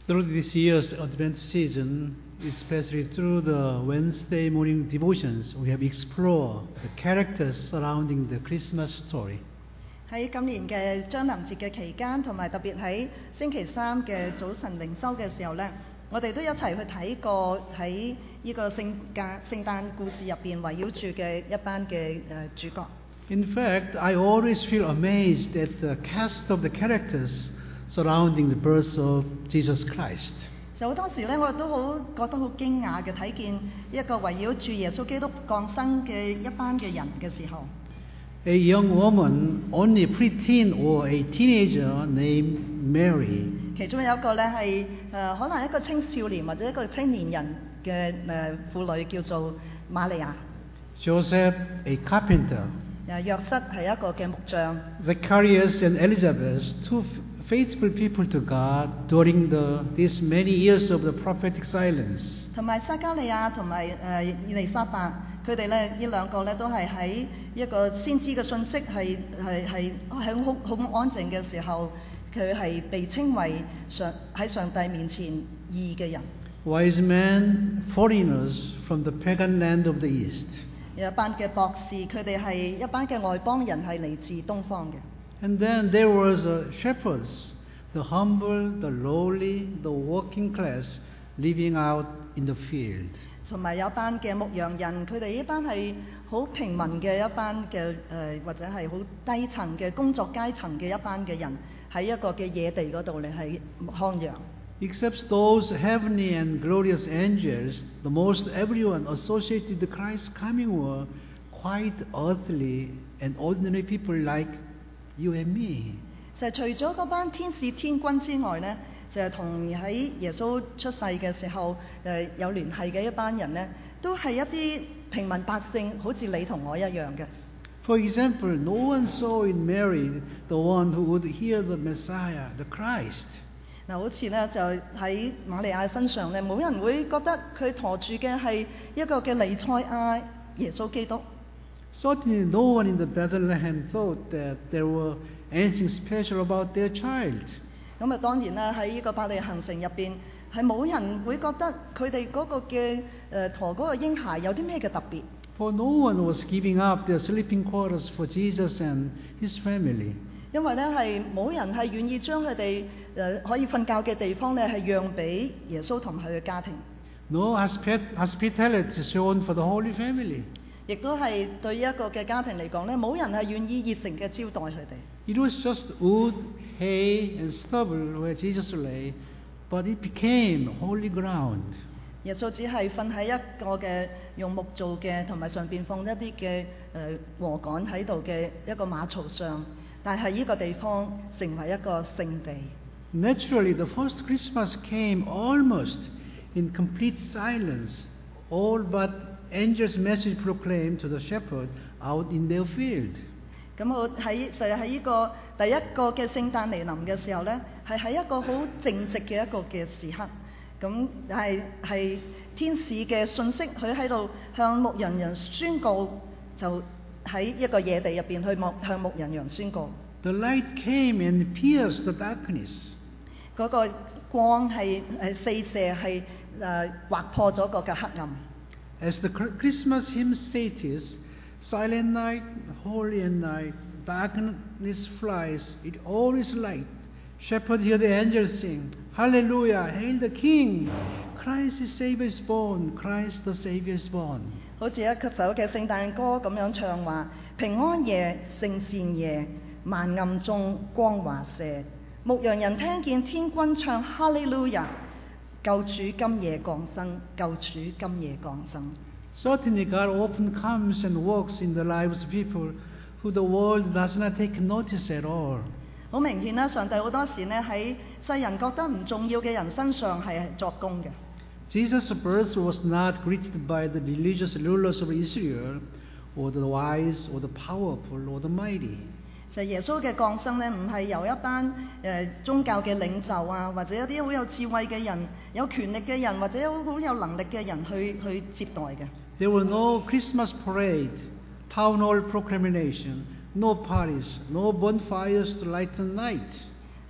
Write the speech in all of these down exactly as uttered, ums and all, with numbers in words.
Through this year's Advent season, especially through the Wednesday morning devotions, we have explored the characters surrounding the Christmas story. 喺今年嘅將臨節嘅期間，同埋特別喺星期三嘅早晨靈修嘅時候呢，我哋都一齊去睇過喺呢個聖誕聖誕故事入邊圍繞住嘅一班嘅誒主角。 In fact, I always feel amazed at the cast of the characters surrounding the birth of Jesus Christ. 就好多時咧，我都好覺得好驚訝嘅，睇見一個圍繞住耶穌基督降生嘅一班嘅人嘅時候。 A young woman, only a preteen or a teenager named Mary. 其中有一個咧係誒可能一個青少年或者一個青年人嘅誒婦女叫做瑪利亞。 Joseph, a carpenter. 誒約瑟係一個嘅木匠。 Zacharias and Elizabeth, two faithful people to God during the these many years of the prophetic silence. 同埋撒迦利亞同埋誒以利沙伯，佢哋咧呢兩個咧都係喺一個先知嘅信息係係係喺好好安靜嘅時候，佢係被稱為上喺上帝面前義嘅人。 Wise men, foreigners from the pagan land of the East. 有一班嘅博士，佢哋係一班嘅外邦人，係嚟自東方嘅。 And then there was uh, shepherds, the humble, the lowly, the working class, living out in the field. 同埋有一班嘅牧羊人，佢哋呢班係好平民嘅一班嘅誒、呃，或者係好低層嘅工作階層嘅一班嘅人，喺一個嘅野地嗰度嚟係看羊。 Except those heavenly and glorious angels, the most everyone associated with Christ's coming were quite earthly and ordinary people like you and me. 就係除咗嗰班天使天君之外呢，就係同喺耶穌出世嘅時候誒有聯繫嘅一班人呢，都係一啲平民百姓，好似你同我一樣嘅。 For example, no one saw in Mary the one who would hear the Messiah, the Christ. 嗱，好似咧就喺瑪利亞身上咧，冇人會覺得佢馱住嘅係一個嘅彌賽亞耶穌基督。 Certainly no one in the Bethlehem thought that there were anything special about their child. 咁啊，當然啦，喺呢個伯利恆城入邊，係冇人會覺得佢哋嗰個嘅誒馱嗰個嬰孩有啲咩嘅特別。 For no one was giving up their sleeping quarters for Jesus and his family. 因為咧係冇人係願意將佢哋誒可以瞓覺嘅地方咧係讓俾耶穌同佢嘅家庭。 No hospitality shown for the Holy Family. 亦都係對一個嘅家庭嚟講咧，冇人係願意熱誠嘅招待佢哋。 It was just wood, hay, and stubble where Jesus lay, but it became holy ground. 耶穌只係瞓喺一個嘅用木做嘅，同埋上邊放一啲嘅誒禾稈喺度嘅一個馬槽上，但係呢個地方成為一個聖地。 Naturally, the first Christmas came almost in complete silence, all but angels' message proclaimed to the shepherd out in their field. 咁我喺就係喺呢個第一個嘅聖誕嚟臨嘅時候呢，係喺一個好靜寂嘅一個嘅時刻。咁係係天使嘅信息，佢喺度向牧羊人宣告，就喺一個野地入邊去牧向牧羊人宣告。 The light came and pierced the darkness. 嗰個光係誒四射係誒劃破咗個嘅黑暗。 As the Christmas hymn states, silent night, holy night, darkness flies, it all is light. Shepherd hear the angels sing, Hallelujah, hail the King. Christ the Savior is born, Christ the Savior is born. 好似一首嘅聖誕歌咁樣唱話：平安夜，聖善夜，萬暗中光華射。牧羊人聽見天君唱哈利路亞，救主今夜降生，救主今夜降生。 Certainly God often comes and works in the lives of people who the world does not take notice at all. 好明顯啦，上帝好多時呢喺世人覺得唔重要嘅人身上係作工嘅。 Jesus' birth was not greeted by the religious rulers of Israel, or the wise, or the powerful, or the mighty. 就耶穌嘅降生呢，唔係由一班誒、呃、宗教嘅領袖啊，或者一啲好有智慧嘅人、有權力嘅人，或者好有能力嘅人去去接待嘅。 There were no Christmas parade, town hall proclamation, no parties, no bonfires to lighten night.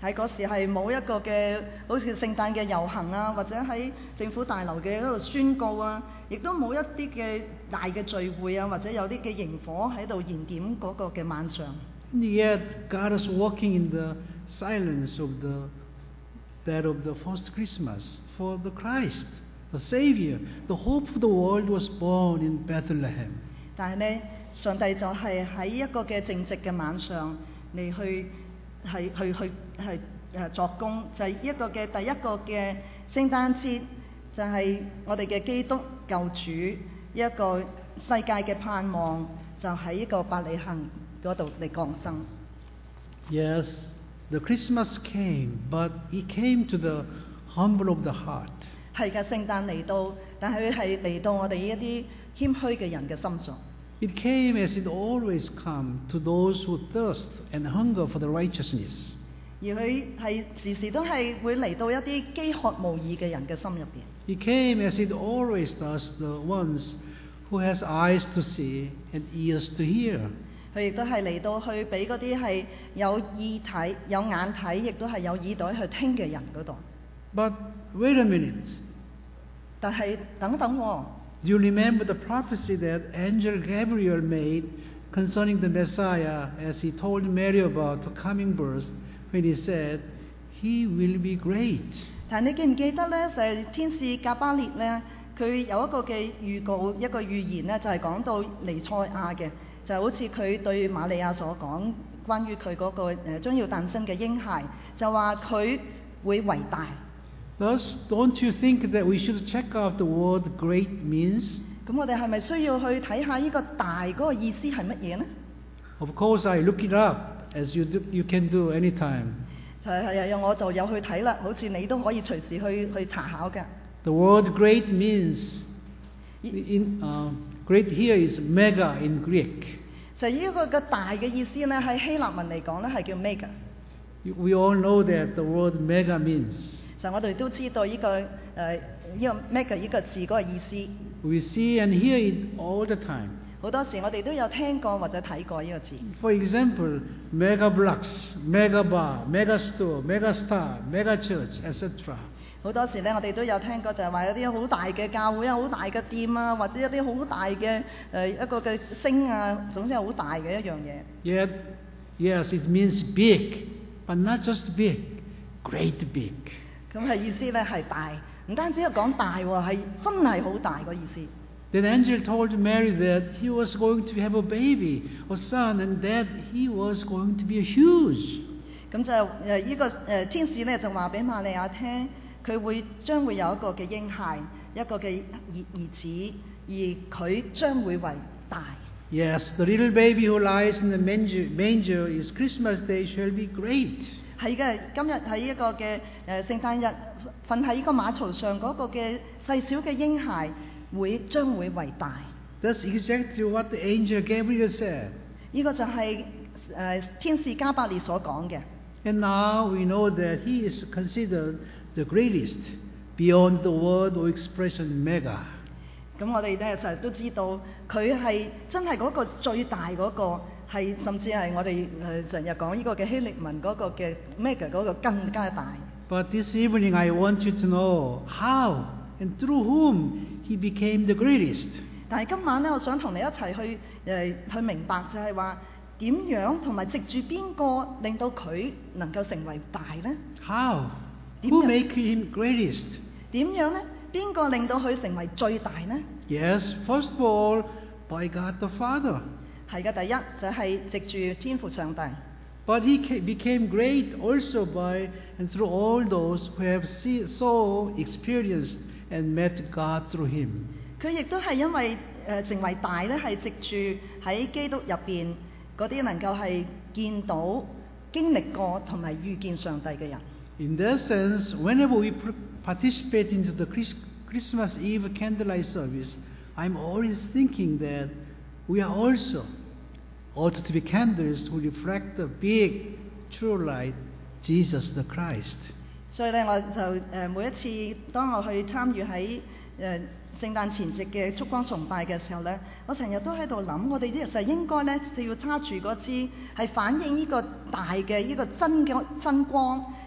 喺嗰時係冇一個嘅好似聖誕嘅遊行啊，或者喺政府大樓嘅嗰度宣告啊，亦都冇一啲嘅大嘅聚會啊，或者有啲嘅營火喺度燃點嗰個嘅晚上。 And yet God is walking in the silence of the that of the first Christmas for the Christ, the Savior, the hope of the world was born in Bethlehem. 但係呢，上帝就係喺一個嘅正直嘅晚上嚟去係去去係誒作工，就係、是、一個嘅第一個嘅聖誕節，就係、是、我哋嘅基督救主一個世界嘅盼望，就喺一個伯利恆嗰度嚟降生。 Yes, the Christmas came, but it came to the humble of the heart. 係嘅，聖誕嚟到，但係佢係嚟到我哋一啲謙虛嘅人嘅心上。 It came as it always comes to those who thirst and hunger for the righteousness. 而佢係時時都係會嚟到一啲飢渴慕義嘅人嘅心入邊。 It came as it always does the ones who has eyes to see and ears to hear. 佢亦都係嚟到去俾嗰啲係有耳睇、有眼睇，亦都係有耳朵去聽嘅人嗰度。 But wait a minute. 但係等等喎。 Do you remember the prophecy that angel Gabriel made concerning the Messiah as he told Mary about the coming birth when he said, He will be great? 但你記唔記得咧？就係、是、天使加巴列咧，佢有一個嘅預告，一個預言咧，就係、是、講到彌賽亞嘅，就好似佢對瑪利亞所講，關於佢嗰個誒將要誕生嘅嬰孩，就話佢會為大。 Thus, don't you think that we should check out the word great means? 咁我哋係咪需要去睇下呢個大嗰個意思係乜嘢呢？ Of course, I look it up, as you do, you can do anytime. 係係啊，我就有去睇啦，好似你都可以隨時去去查考嘅。 The word great means, in, uh, great here is mega in Greek. 就呢個嘅大嘅意思呢，喺希臘文嚟講呢係叫 mega。 We all know that the word mega means. 就我哋都知道呢、這個誒呢、呃這個 mega 呢個字嗰個意思。 We see and hear it all the time. 好多時我哋都有聽過或者睇過呢個字。 For example, mega blocks, mega bar, mega store, mega star, mega church, et cetera. 好多時咧，我哋都有聽過就係話有啲好大嘅教會啊、好大嘅店啊，或者一啲好大嘅誒、呃、一個嘅星啊，總之係好大嘅一樣嘢。 Yet, yes, it means big, but not just big, great big. 咁係意思咧係大，唔單止係講大喎，係真係好大個意思。 The angel told Mary that he was going to have a baby, a son, and that he was going to be huge. 咁就誒呢個誒天使咧就話俾瑪利亞聽，佢會將會有一個嘅嬰孩，一個嘅兒兒子，而佢將會為大。 Yes, the little baby who lies in the manger, manger is Christmas day shall be great. 係嘅，今日喺一個嘅誒聖誕日，瞓喺呢個馬槽上嗰個嘅細小嘅嬰孩，會將會為大。 That's exactly what the angel Gabriel said. 呢個就係、是、誒、呃、天使加百列所講嘅。 And now we know that he is considered the greatest, beyond the word or expression mega. 咁我哋咧就都知道，佢係真係嗰個最大嗰、那個。係甚至係我哋誒成日講呢個嘅希臘文嗰個嘅 mega 嗰個更加大。 But this evening I want you to know how and through whom he became the greatest. 但係今晚咧，我想同你一齊去誒、呃、去明白，就係話點樣同埋藉住邊個令到佢能夠成為大咧 ？How? Who make him greatest? 點樣咧？邊個令到佢成為最大呢 ？Yes, first of all, by God the Father. 係嘅，第一就係、是、藉住天父上帝。 But he became great also by and through all those who have see, saw, experienced, and met God through him. 佢亦都係因為誒、呃、成為大咧，係藉住喺基督入邊嗰啲能夠係見到、經歷過同埋遇見上帝嘅人。 In that sense, whenever we participate into the Christmas Eve candlelight service, I'm always thinking that we are also ought to be candles who reflect the big true light, Jesus the Christ. 所以咧，我就誒、呃、每一次當我去參與喺誒聖誕前夕嘅燭光崇拜嘅時候咧，我成日都喺度諗，我哋啲就應該咧就要揸住嗰支係反映呢個大嘅呢個真嘅真光，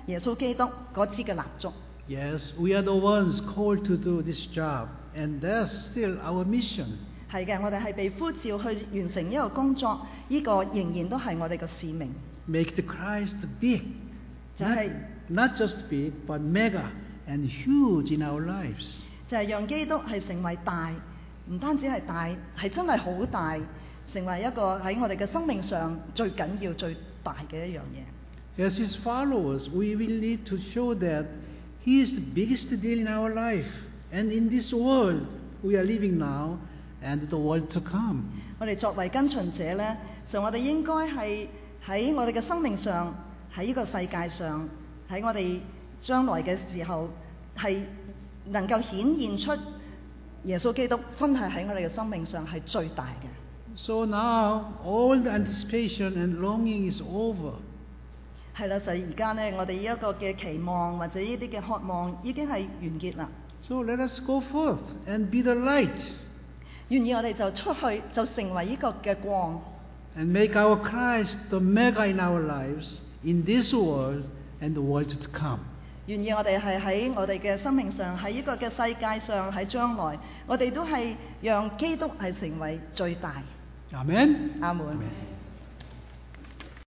耶穌基督嗰支嘅蠟燭。 Yes, we are the ones called to do this job, and that's still our mission. 係嘅，我哋係被呼召去完成呢個工作，呢、這個仍然都係我哋嘅使命。 Make the Christ big, 就 not, 係 not just big, but mega and huge in our lives. 就係讓基督係成為大，唔單止係大，係真係好大，成為一個喺我哋嘅生命上最緊要、最大嘅一樣嘢。 As His followers, we will need to show that He is the biggest deal in our life, and in this world we are living now, and the world to come. 我哋作為跟隨者呢，就我哋應該係喺我哋嘅生命上，喺呢個世界上，喺我哋將來嘅時候，係能夠顯現出耶穌基督真係喺我哋嘅生命上係最大嘅。 So now all the anticipation and longing is over. 係啦，就係而家呢，我哋呢一個嘅期望或者呢啲嘅渴望已經係完結啦。 So let us go forth and be the light, 願意我哋就出去，就成為呢個嘅光， and make our Christ the mega in our lives, in this world and the world to come. 願意我哋係喺我哋嘅生命上，喺呢個嘅世界上，喺將來，我哋都係讓基督係成為最大。 Amen? 阿門。 Amen.